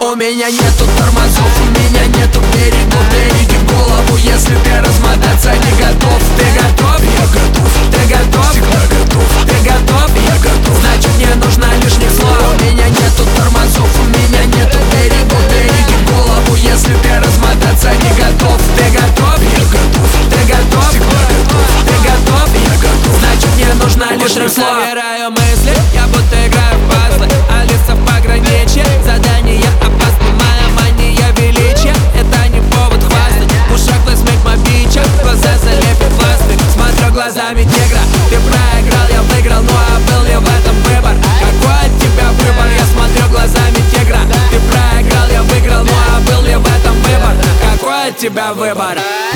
У меня нету тормозов, у меня нету берегов. Береги голову, если ты размотаться не готов. Ты готов? Я готов. Ты готов? Всегда готов. Ты готов? Я готов. Значит, не нужно лишних слов. У меня нету тормозов, у меня нету берегов. Береги голову, если ты размотаться не готов. Ты готов? Я готов. Ты готов? Всегда готов. Ты готов? Я готов. Значит, не нужно лишних слов. Собираю мысли, я будто играю в пазлы. Алиса в пограничье, задание опасно. Моя мания величия, это не повод хвастать. В ушах плейсмейк мобича, глаза залепят пластырь. Смотрю глазами тигра, ты проиграл, я выиграл. Ну а был ли в этом выбор? Какой от тебя выбор? Я смотрю глазами тигра, ты проиграл, я выиграл. Ну а был ли в этом выбор? Какой от тебя выбор?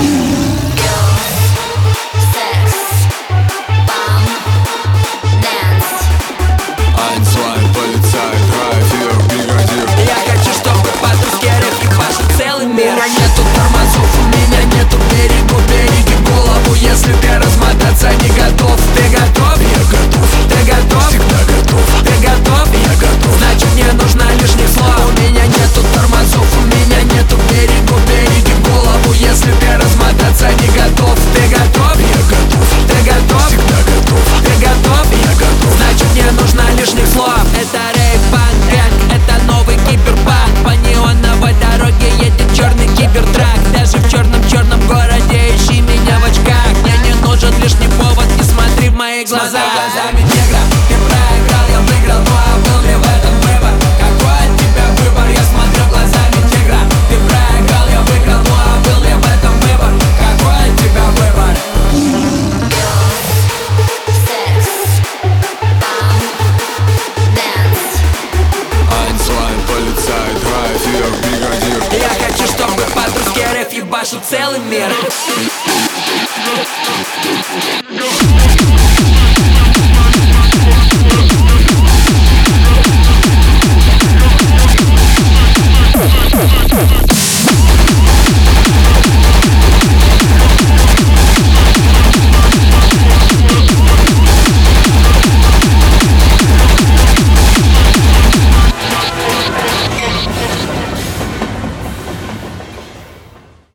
У меня нету тормозов, у меня нету берегов. Береги голову, если ты размотаться не готов. Ты готов? Я готов. Ты готов? Всегда готов. Ты готов? Я готов. Значит, не нужно лишних слов. У меня нету тормозов, у меня нету берегов. Береги голову, если ты размотаться не готов. Ты готов? Я готов. Ты готов? Всегда готов. Ты готов? Я готов. Значит, не нужно лишних слов. Это рейв-панк-гэнг, это новый киберпанк. По неоновой дороге едет черный кибертрак. Даже в черном городе ищи меня в очках. Мне не нужен лишний повод, не смотри в мои глаза. Смотри глазами тигра, ты проиграл, я выиграл. Ну а был ли в этом выбор? Какой от тебя выбор? Я смотрю глазами тигра, ты проиграл, я выиграл. Ну а был ли в этом выбор? Какой от тебя выбор? Я хочу, чтобы по-дружски РФ ебашил целый мир.